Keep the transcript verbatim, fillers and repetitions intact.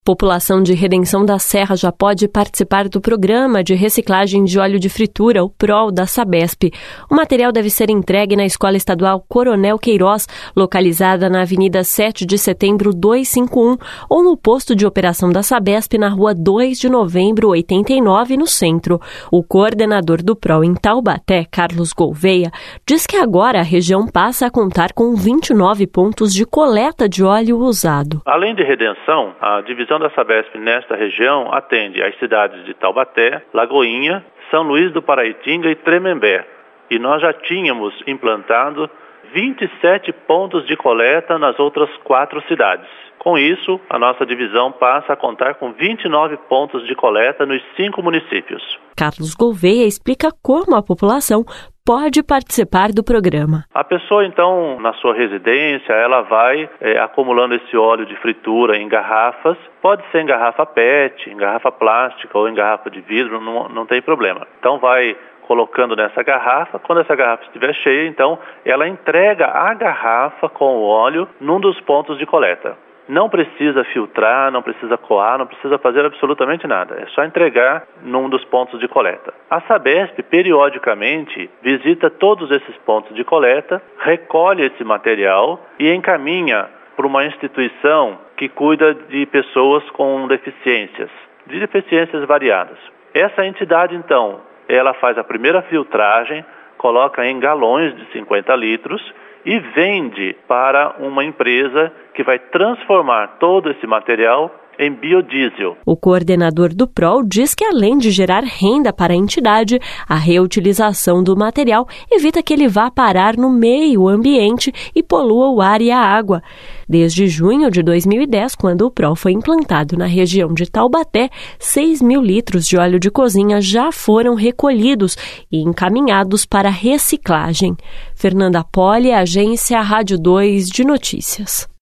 População de Redenção da Serra já pode participar do Programa de Reciclagem de Óleo de Fritura, o PROL, da Sabesp. O material deve ser entregue na Escola Estadual Coronel Queiroz, localizada na Avenida sete de Setembro duzentos e cinquenta e um, ou no posto de operação da Sabesp, na Rua dois de Novembro, oitenta e nove, no centro. O coordenador do PROL em Taubaté, Carlos Gouveia, diz que agora a região passa a contar com vinte e nove pontos de coleta de óleo usado. Além de Redenção, a divisão da Sabesp nesta região atende às cidades de Taubaté, Lagoinha, São Luís do Paraitinga e Tremembé. E nós já tínhamos implantado vinte e sete pontos de coleta nas outras quatro cidades. Com isso, a nossa divisão passa a contar com vinte e nove pontos de coleta nos cinco municípios. Carlos Gouveia explica como a população pode participar do programa. A pessoa, então, na sua residência, ela vai é, acumulando esse óleo de fritura em garrafas. Pode ser em garrafa P E T, em garrafa plástica ou em garrafa de vidro, não, não tem problema. Então vai colocando nessa garrafa. Quando essa garrafa estiver cheia, então ela entrega a garrafa com o óleo num dos pontos de coleta. Não precisa filtrar, não precisa coar, não precisa fazer absolutamente nada. É só entregar num dos pontos de coleta. A Sabesp, periodicamente, visita todos esses pontos de coleta, recolhe esse material e encaminha para uma instituição que cuida de pessoas com deficiências, de deficiências variadas. Essa entidade, então, ela faz a primeira filtragem, coloca em galões de cinquenta litros e vende para uma empresa que vai transformar todo esse material em biodiesel. O coordenador do PROL diz que, além de gerar renda para a entidade, a reutilização do material evita que ele vá parar no meio ambiente e polua o ar e a água. Desde junho de dois mil e dez, quando o PROL foi implantado na região de Taubaté, seis mil litros de óleo de cozinha já foram recolhidos e encaminhados para reciclagem. Fernanda Poli, Agência Rádio dois de Notícias.